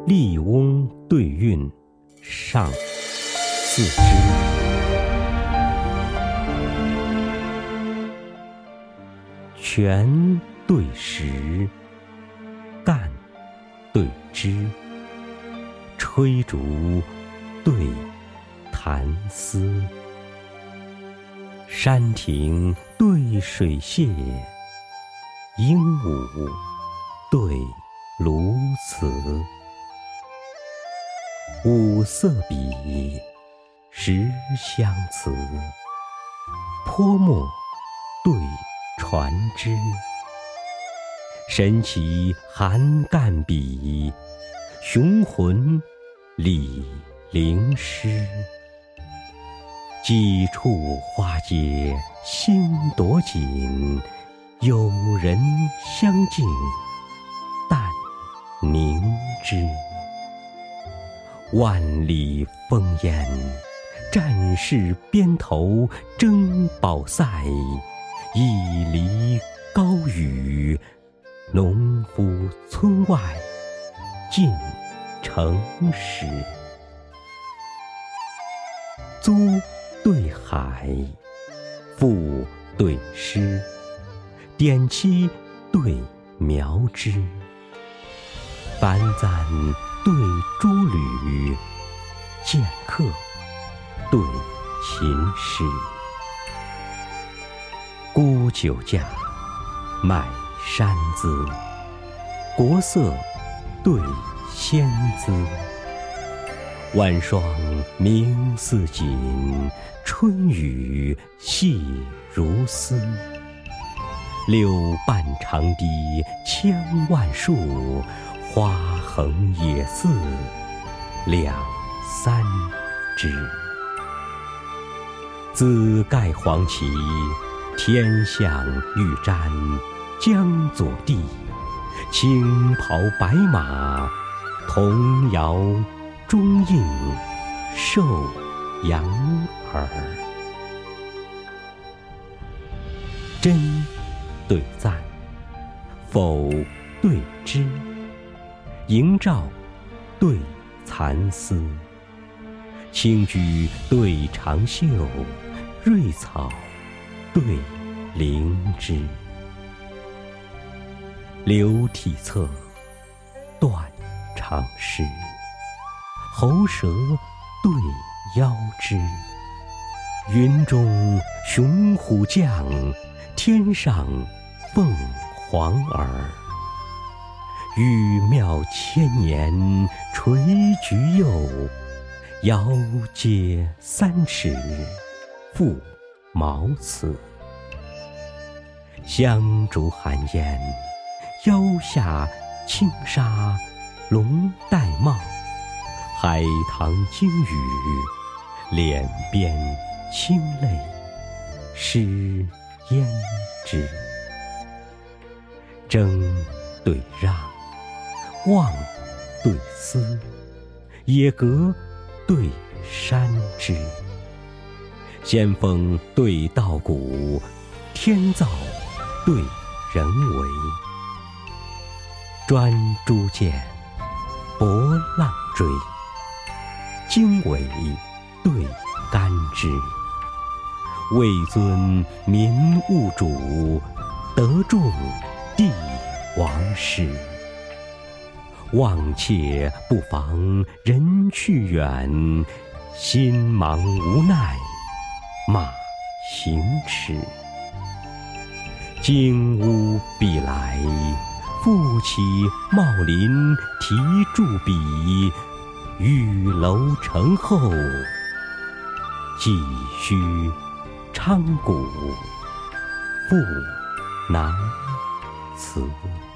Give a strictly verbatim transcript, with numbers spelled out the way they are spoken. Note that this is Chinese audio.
笠翁对韵上四之。权对实，干对枝，吹竹对弹丝，山亭对水榭，鹦鹉对鸬鹚。五色笔，十香词，泼墨对传枝。神奇韩干笔，雄浑李陵诗。几处花街心朵紧，有人相敬但凝之。万里烽烟，战士边头争宝塞，一犁高雨，农夫村外尽城时。租对海，赋对诗，点漆对描枝，繁簪对珠履，剑客对琴师。沽酒价，卖山资，国色对仙姿。晚霜明似锦，春雨细如丝。柳半长堤千万树，花横野寺两三枝。紫盖黄旗，天象玉瞻，江左地，青袍白马，童谣中应寿阳耳。真对赞，否对知，营照对蚕丝。青居对长袖，瑞草对灵芝。流体册，断肠诗，喉舌对腰肢。云中雄虎将，天上凤凰儿。玉庙千年垂菊柚，遥接三尺覆茅茨。香烛寒烟，腰下轻纱龙玳帽。海棠惊雨，脸边清泪湿胭脂。争对让，望对思，野阁对山枝。仙风对道骨，天造对人为。专诸剑，搏浪追，经纬对干支。位尊民物主，得众帝王师。望妾不妨人去远，心忙无奈马行迟。荆乌必来，复起茂林题著笔。玉楼城后，几须昌谷赋南词。